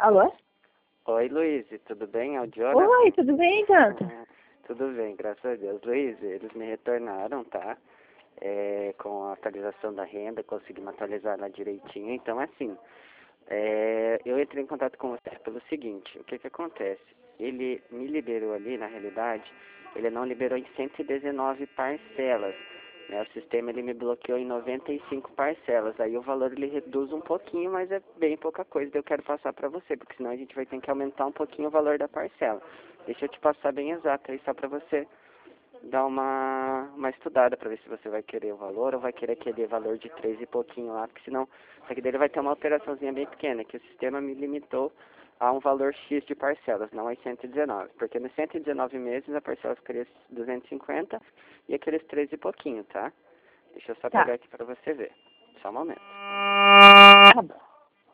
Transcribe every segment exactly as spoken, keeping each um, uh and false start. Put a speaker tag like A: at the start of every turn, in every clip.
A: Alô?
B: Oi, Luiz, tudo bem? É o Jonathan?
A: Oi, tudo bem, Jonathan?
B: Ah, tudo bem, graças a Deus. Luiz, eles me retornaram, tá? É, com a atualização da renda, conseguimos atualizar ela direitinho. Então, assim, é, eu entrei em contato com você pelo seguinte, o que que acontece? Ele me liberou ali, na realidade, ele não liberou em cento e dezenove parcelas. Né? O sistema ele me bloqueou em noventa e cinco parcelas. Aí o valor ele reduz um pouquinho, mas é bem pouca coisa. Daí eu quero passar para você, porque senão a gente vai ter que aumentar um pouquinho o valor da parcela. Deixa eu te passar bem exato aí, só para você dar uma, uma estudada para ver se você vai querer o valor ou vai querer aquele valor de três e pouquinho lá, porque senão isso aqui dele vai ter uma alteraçãozinha bem pequena, que o sistema me limitou a um valor X de parcelas, não a cento e dezenove, porque nos cento e dezenove meses a parcela ficaria duzentos e cinquenta e aqueles três e pouquinho, tá? Deixa eu só
A: Tá.
B: pegar aqui para você ver, só um momento.
A: Tá bom.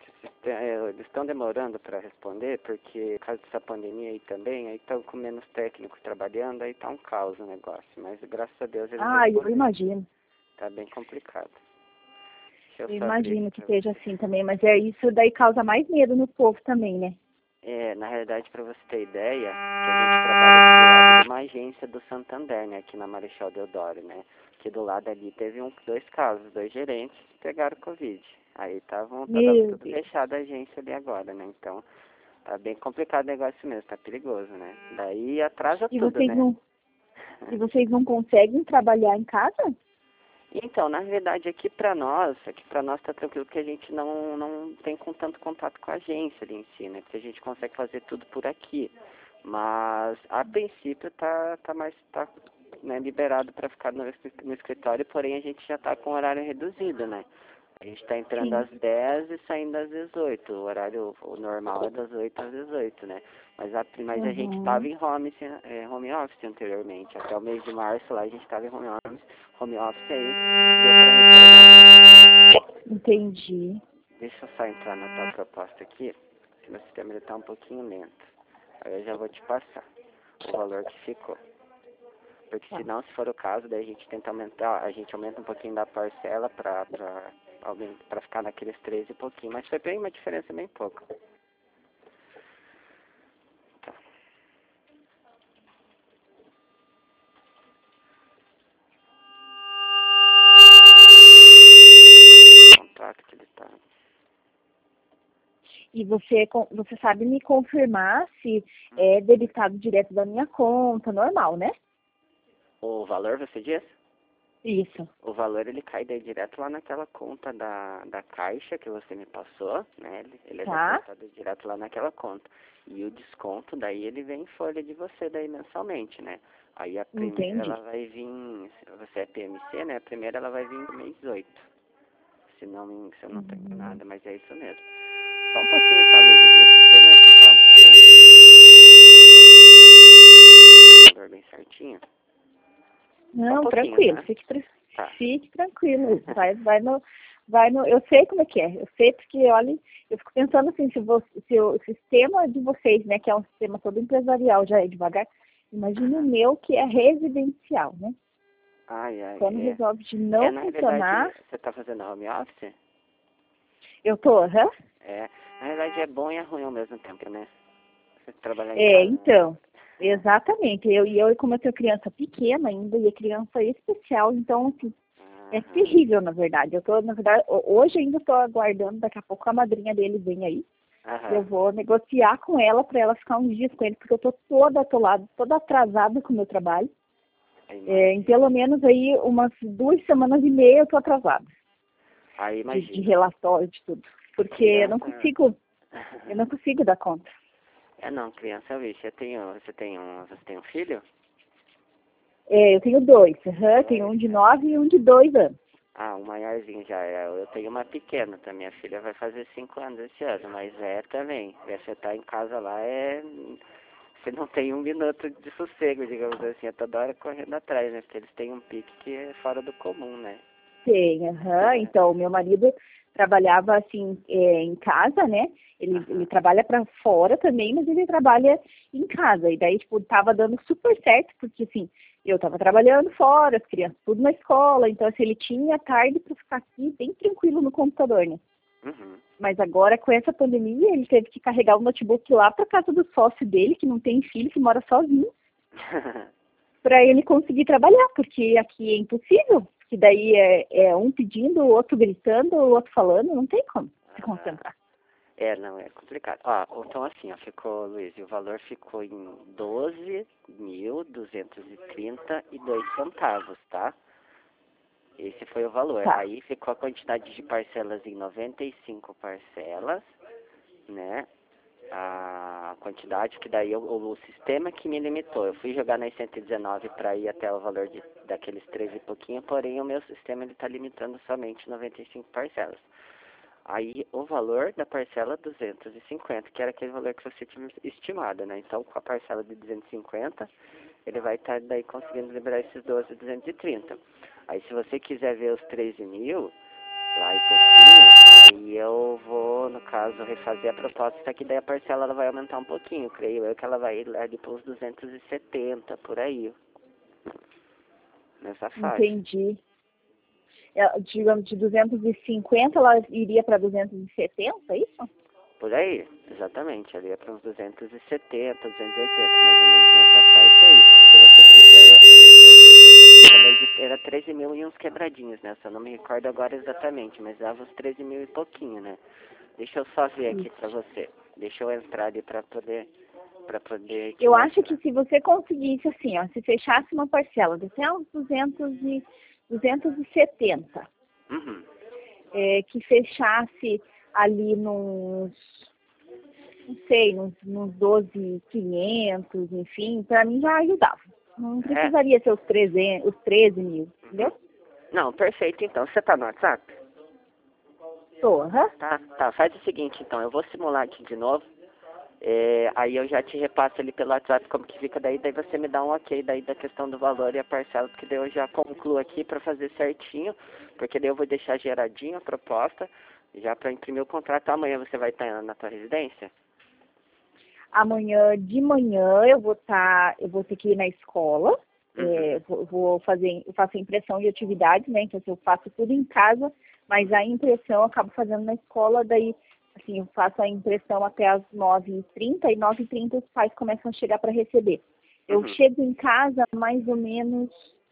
B: Eles estão demorando para responder, porque por causa dessa pandemia aí também, aí estão com menos técnicos trabalhando, aí tá um caos o negócio, mas graças a Deus eles
A: Ah, eu
B: responderam.
A: imagino.
B: Tá bem complicado. Deixa eu
A: Eu
B: só abrir
A: imagino
B: aqui
A: que
B: pra
A: seja
B: você.
A: assim também, mas é isso daí causa mais medo no povo também, né?
B: É, na realidade, para você ter ideia, que a gente trabalha aqui do lado de uma agência do Santander, né, aqui na Marechal Deodoro, né, que do lado ali teve um, dois casos, dois gerentes que pegaram Covid. Aí estavam, tava
A: Meu
B: tudo
A: Deus.
B: fechado a agência ali agora, né, então tá bem complicado o negócio mesmo, tá perigoso, né. Daí atrasa
A: E
B: tudo,
A: vocês
B: né.
A: não, e vocês não conseguem trabalhar em casa?
B: Então, na verdade, aqui para nós, aqui para nós tá tranquilo porque a gente não, não tem com tanto contato com a agência ali em si, né? Porque a gente consegue fazer tudo por aqui. Mas, a princípio, tá, tá mais tá, né, liberado para ficar no, no escritório, porém a gente já tá com horário reduzido, né? A gente está entrando
A: Sim.
B: às dez e saindo às dezoito. O horário o normal é das oito às dezoito, né? Mas a, mas a gente estava
A: Uhum.
B: em home, eh, home office anteriormente. Até o mês de março lá a gente estava em home office, home office aí. Deu para retornar, né?
A: Entendi.
B: Deixa eu só entrar na tua proposta aqui, que meu sistema está um pouquinho lento. Aí eu já vou te passar o valor que ficou. Porque
A: Tá.
B: senão, se for o caso, daí a gente tenta aumentar, a gente aumenta um pouquinho da parcela para para ficar naqueles treze e pouquinho, mas foi bem uma diferença bem pouca. Tá. Contato que ele tá.
A: E você, con- você sabe me confirmar se é debitado direto da minha conta, normal, né?
B: O valor, você diz?
A: Isso.
B: O valor ele cai daí direto lá naquela conta da, da caixa que você me passou, né? Ele, ele é
A: Tá?
B: depositado direto lá naquela conta. E o desconto daí ele vem em folha de você daí mensalmente, né? Aí a primeira ela
A: Entendi.
B: vai vir, se você é P M C, né? A primeira ela vai vir no mês oito. Se não, me- se eu não tô
A: Uhum.
B: enganado, mas é isso mesmo. Só um pouquinho, tá, Luiz? Aqui meu sistema aqui tá bem lento. Valor bem certinho. Só um
A: Não,
B: pouquinho,
A: tranquilo,
B: tá?
A: fique, tra-
B: Tá.
A: fique tranquilo. Vai, vai no, vai no, eu sei como é que é. Eu sei porque, olha, eu fico pensando assim, se, você, se o sistema de vocês, né, que é um sistema todo empresarial, já é devagar, imagina o meu que é residencial, né?
B: Ai, ai,
A: Quando
B: é.
A: resolve de
B: É,
A: não
B: na
A: funcionar,
B: verdade, você tá fazendo home office?
A: eu tô, aham.
B: É. Na verdade é bom e é ruim ao mesmo tempo, né? Você trabalhar em
A: É,
B: casa.
A: então,
B: É.
A: exatamente. Eu, e eu, como eu tenho criança pequena ainda, e a criança especial, então, assim, é
B: Aham.
A: terrível, na verdade. Eu tô, na verdade, ho- hoje ainda estou aguardando, daqui a pouco a madrinha dele vem aí. Eu
B: Aham.
A: vou negociar com ela para ela ficar uns dias com ele, porque eu tô toda atolada, toda atrasada com o meu trabalho.
B: Aí
A: É, em
B: imagina.
A: pelo menos aí umas duas semanas e meia eu tô atrasada
B: Aí
A: de, de
B: imagina.
A: relatório, de tudo. Porque eu não
B: Criança.
A: consigo, eu não consigo dar conta.
B: É não, criança, bicho. Eu tenho, você tem um. Você tem um filho?
A: É, eu tenho dois, aham, eu tenho
B: Dois,
A: um de
B: né?
A: nove e um de dois anos.
B: Ah, um maiorzinho já é. Eu tenho uma pequena também. Minha filha vai fazer cinco anos esse ano, mas é também. Você tá em casa lá é. Você não tem um minuto de sossego, digamos assim. É toda hora correndo atrás, né? Porque eles têm um pique que é fora do comum, né?
A: Tem, aham. Então, meu marido trabalhava assim é, em casa, né? Ele, ele
B: Aham.
A: trabalha para fora também, mas ele trabalha em casa. E daí, tipo, tava dando super certo, porque assim, eu tava trabalhando fora, as crianças tudo na escola, então assim, ele tinha tarde para ficar aqui bem tranquilo no computador, né?
B: Uhum.
A: Mas agora, com essa pandemia, ele teve que carregar o notebook lá para casa do sócio dele, que não tem filho, que mora sozinho, para ele conseguir trabalhar, porque aqui é impossível. Que daí é, é um pedindo, o outro gritando, o outro falando, não tem como se concentrar.
B: É, não, é complicado. Ó, então assim, ó, ficou, Luiz, o valor ficou em doze mil duzentos e trinta e dois centavos, tá? Esse foi o valor.
A: Tá.
B: Aí ficou a quantidade de parcelas em noventa e cinco parcelas, né? A quantidade que daí o, o, o sistema que me limitou. Eu fui jogar nas cento e dezenove para ir até o valor de, daqueles treze e pouquinho, porém o meu sistema ele está limitando somente noventa e cinco parcelas. Aí o valor da parcela duzentos e cinquenta, que era aquele valor que você tinha estimado, né? Então com a parcela de duzentos e cinquenta, ele vai estar daí conseguindo liberar esses doze mil duzentos e trinta. Aí se você quiser ver os treze mil, lá e pouquinho, aí eu vou, no caso, refazer a proposta, que daí a parcela ela vai aumentar um pouquinho, creio eu que ela vai ir lá para os duzentos e setenta, por aí, nessa faixa.
A: Entendi. É, digamos, de duzentos e cinquenta, ela iria para duzentos e setenta, é isso?
B: Por aí, exatamente, ali é para uns duzentos e setenta, duzentos e oitenta, mais ou menos nessa faixa aí. Se você quiser, é, era treze mil e uns quebradinhos, né? Eu não me recordo agora exatamente, mas dava uns treze mil e pouquinho, né? Deixa eu só ver aqui para você. Deixa eu entrar ali para poder, para poder te
A: Eu
B: mostrar.
A: acho que se você conseguisse, assim, ó, se fechasse uma parcela de até uns duzentos e, duzentos e setenta,
B: Uhum.
A: é, que fechasse ali nos, não sei, nos, nos doze mil e quinhentos, enfim, para mim já ajudava. Não precisaria ser os treze, os treze mil, entendeu?
B: Não, perfeito, então. Você tá no WhatsApp?
A: Tô, aham.
B: Tá, tá. Faz o seguinte, então. Eu vou simular aqui de novo. É, aí eu já te repasso ali pelo WhatsApp como que fica daí. Daí você me dá um ok daí da questão do valor e a parcela. Porque daí eu já concluo aqui para fazer certinho. Porque daí eu vou deixar geradinho a proposta. Já para imprimir o contrato. Amanhã você vai estar na tua residência?
A: Amanhã de manhã eu vou estar, eu vou ter que ir na escola.
B: Uhum.
A: É, vou, vou fazer, eu faço a impressão de atividades, né? Então, assim, eu faço tudo em casa, mas a impressão eu acabo fazendo na escola, daí, assim, eu faço a impressão até as nove e trinta, e nove e trinta os pais começam a chegar para receber. Eu
B: Uhum.
A: chego em casa mais ou menos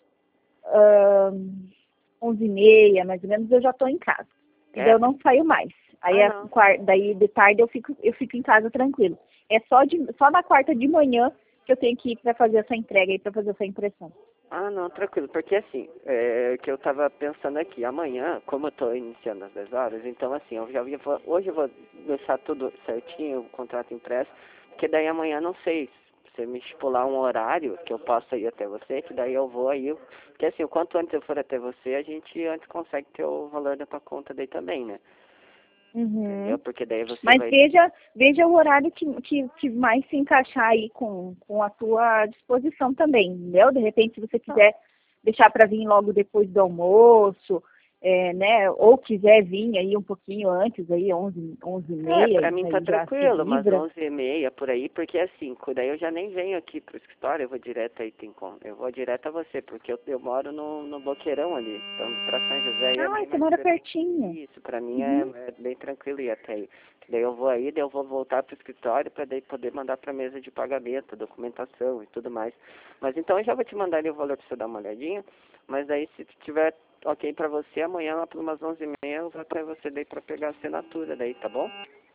A: uh, onze e meia, mais ou menos, eu já estou em casa. E daí
B: É?
A: eu não saio mais. Aí,
B: Ah,
A: a,
B: não.
A: daí de tarde eu fico, eu fico em casa tranquilo. É só, de, só na quarta de manhã que eu tenho que ir para fazer essa entrega e para fazer essa impressão.
B: Ah, não, tranquilo, porque assim, é que eu tava pensando aqui, amanhã, como eu tô iniciando às dez horas, então assim, eu já ia, hoje eu vou deixar tudo certinho, o contrato impresso, porque daí amanhã, não sei, se você me estipular um horário que eu possa ir até você, que daí eu vou aí, porque assim, o quanto antes eu for até você, a gente antes consegue ter o valor da tua conta daí também, né?
A: Uhum.
B: Entendeu? Porque daí você
A: Mas
B: vai...
A: veja, veja o horário que, que, que mais se encaixar aí com, com a tua disposição também, entendeu? De repente, se você quiser deixar para vir logo depois do almoço, é, né? Ou quiser vir aí um pouquinho antes, aí onze, onze e
B: É,
A: meia,
B: pra mim tá
A: aí já se
B: tranquilo, umas
A: livra.
B: onze e meia por aí, porque assim, daí eu já nem venho aqui pro escritório, eu vou direto aí, tem como. Eu vou direto a você, porque eu, eu moro no, no Boqueirão ali, então pra São José aí é
A: Ah,
B: bem
A: você
B: mais
A: mora
B: tranquilo.
A: pertinho.
B: Isso, pra mim
A: Uhum.
B: é, é bem tranquilo ir até aí. Daí eu vou aí, daí eu vou voltar pro escritório pra daí poder mandar pra mesa de pagamento, documentação e tudo mais. Mas então eu já vou te mandar ali o valor pra você dar uma olhadinha, mas daí se tiver ok pra você, amanhã lá por umas onze e meia eu vou até você daí pra pegar a assinatura daí, tá bom?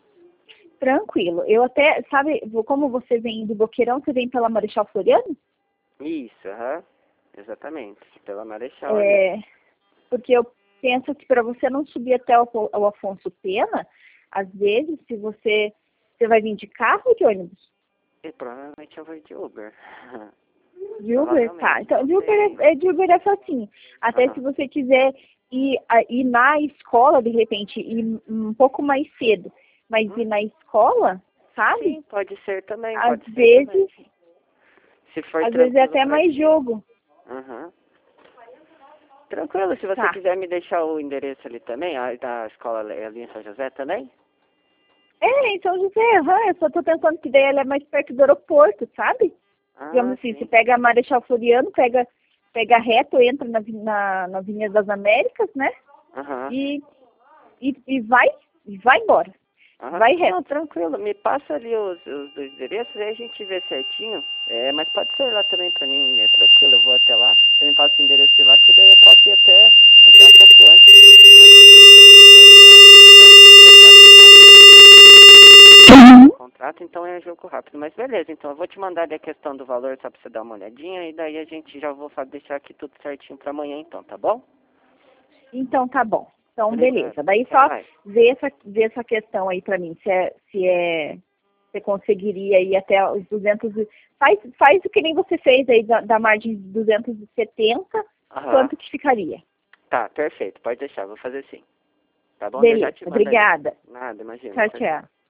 A: Tranquilo. Eu até, sabe, como você vem do Boqueirão, você vem pela Marechal Floriano?
B: Isso, aham. Exatamente. Pela Marechal ali.
A: É, porque eu penso que para você não subir até o, o Afonso Pena, às vezes, se você, você vai vir de carro ou de ônibus?
B: E provavelmente eu vou de Uber.
A: De Uber? Tá. Então, de Uber
B: sei.
A: é, é, de Uber é facinho. Até
B: Aham.
A: se você quiser ir, a- ir na escola, de repente, ir um pouco mais cedo, mas ir
B: Hum,
A: na escola, sabe?
B: Sim, pode ser também,
A: Às
B: pode ser também.
A: vezes,
B: Se for
A: às vezes é
B: tranquilo
A: até
B: pra
A: mais
B: ti.
A: jogo.
B: Aham. Tranquilo, se você
A: Tá.
B: quiser me deixar o endereço ali também, a da escola ali em São José também?
A: É, em São José, aham, eu só tô pensando que daí ela é mais perto do aeroporto, sabe? Digamos
B: Ah,
A: assim, você
B: sim.
A: pega a Marechal Floriano, pega, pega reto, entra na, na, na Avenida das Américas, né?
B: Aham.
A: E, e, e vai, e vai embora.
B: Aham.
A: Vai reto.
B: Não, tranquilo, me passa ali os, os dois endereços, aí a gente vê certinho. É, mas pode ser lá também pra mim, é tranquilo, eu vou até lá. Você me passa o endereço de lá, que daí eu posso ir até, até um pouco antes. O contrato, então é jogo rápido. Mas beleza, então eu vou te mandar ali a questão do valor só pra você dar uma olhadinha, e daí a gente já vou fa- deixar aqui tudo certinho pra amanhã então, tá bom?
A: Então tá bom. Então,
B: Obrigado.
A: beleza. Daí
B: Até
A: só
B: mais.
A: vê essa, vê essa questão aí pra mim, se é, se é, você conseguiria ir até os duzentos e... Faz, faz o que nem você fez aí da, da margem de duzentos e setenta,
B: Aham.
A: quanto que ficaria?
B: Tá, perfeito, pode deixar, vou fazer sim. Tá bom? Eu já
A: Beleza,
B: te mando ali.
A: obrigada.
B: Nada, imagina.
A: Tchau,
B: Tchau, tchau.
A: tchau.